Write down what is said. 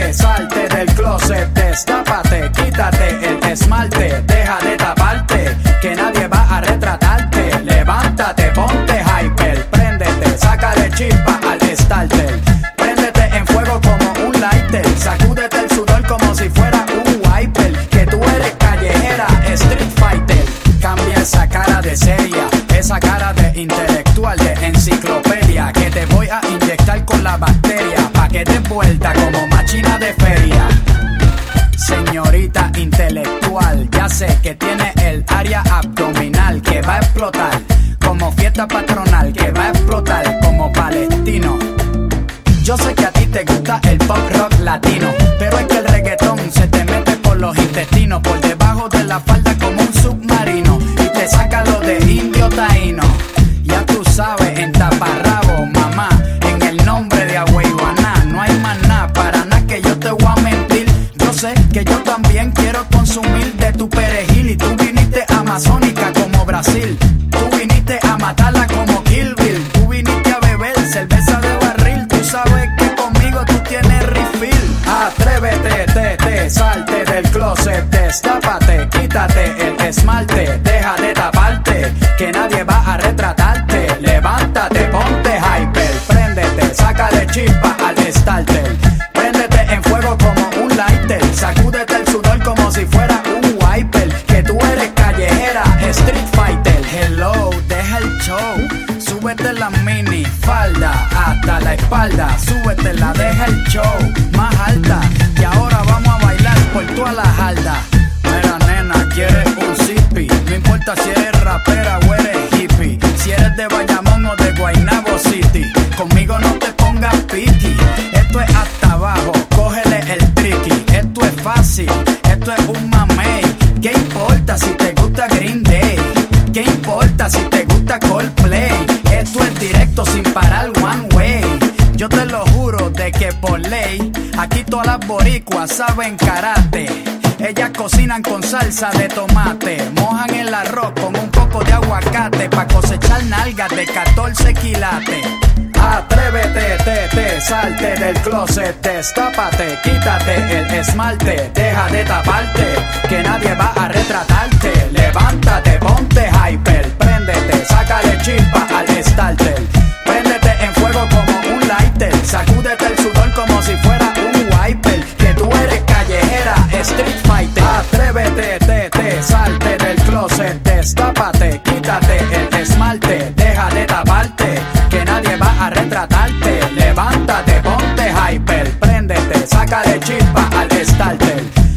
Atrévete, salte del closet, destápate, quítate el esmalte, deja de taparte, que nadie va a retratarte. Levántate, ponte hyper, préndete, sácale chispa al starter. Préndete en fuego como un lighter, sacúdete el sudor como si fuera un wiper. Que tú eres callejera, street fighter. Cambia esa cara de seria, esa cara de intelectual, de enciclopedia, que te voy a inyectar con la bacteria, pa' que des vuelta como machina de feria. Señorita intelectual, ya sé que tiene el área abdominal que va a explotar como fiesta patronal, que va a explotar como palestino. Yo sé que a ti te gusta el pop rock latino, pero es que el reggaetón se te mete por los intestinos, por debajo de la falda como un submarino, y te saca lo de indio taíno. Ya tú sabes, en taparrabo, mamá, en el nombre de Agüeyuaná, no hay más nada, para nada que yo te voy a mentir. Yo sé que yo también quiero consumir de tu perejil, y tú viniste amazónica como Brasil, tú viniste a matarla como Kill Bill, tú viniste a beber cerveza de barril, tú sabes que conmigo tú tienes refill. Atrévete, salte del closet, destápate, quítate el esmalte, deja de taparte, que nadie va a retratarte. Levántate, ponte hyper, préndete, sácale chispa al starter. Préndete en fuego como un lighter, sacúdete el sudor como si fuera un wiper. Que tú eres callejera, street fighter. Hello, deja el show, súbete la mini falda hasta la espalda, súbetela, deja el show más alta, y ahora vamos a bailar por toda la jarda. Mira nena, quieres un zippy, no importa si eres rapera o eres hippie, si eres de Bayamón o de Guaynabo City, conmigo no te pongas piqui. Esto es hasta abajo, cógele el tricky, esto es fácil, esto es un mamey. ¿Qué importa si te gusta Green Day? ¿Qué importa si te gusta Coldplay? Esto es directo sin parar one way. Yo te lo juro de que por ley, aquí todas las boricuas saben karate. Ellas cocinan con salsa de tomate, mojan el arroz con un poco de aguacate, pa' cosechar nalgas de 14 quilates. Atrévete, salte del closet, destápate, quítate el esmalte, deja de taparte, que nadie va a retratarte. Levántate, ponte hyper, préndete, sácale chispa al starter. Préndete en fuego como un lighter, sacúdete el sudor como si fuera un wiper. Que tú eres callejera, street fighter. Atrévete, salte del closet, destápate, quítate el esmalte, deja de taparte, que nadie va a retratarte. Levántate, ponte hyper, préndete, sácale chispa al starter.